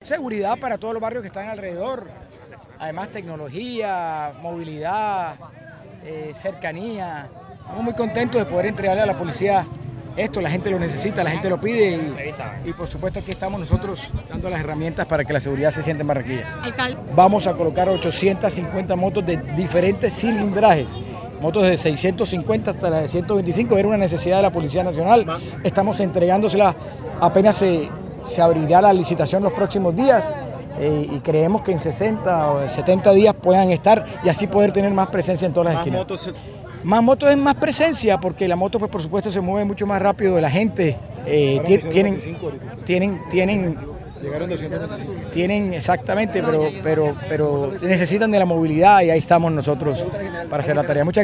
seguridad para todos los barrios que están alrededor. Además, tecnología, movilidad, cercanía. Estamos muy contentos de poder entregarle a la policía esto. La gente lo necesita, la gente lo pide y por supuesto aquí estamos nosotros dando las herramientas para que la seguridad se sienta en Barranquilla. Alcalde. Vamos a colocar 850 motos de diferentes cilindrajes. Motos de 650 hasta las de 125, era una necesidad de la Policía Nacional. Estamos entregándoselas, apenas se abrirá la licitación los próximos días y creemos que en 60 o 70 días puedan estar y así poder tener más presencia en todas las esquinas. Más motos es más presencia, porque la moto pues por supuesto se mueve mucho más rápido de la gente. Tienen exactamente, pero necesitan de la movilidad y ahí estamos nosotros para hacer la tarea. Muchas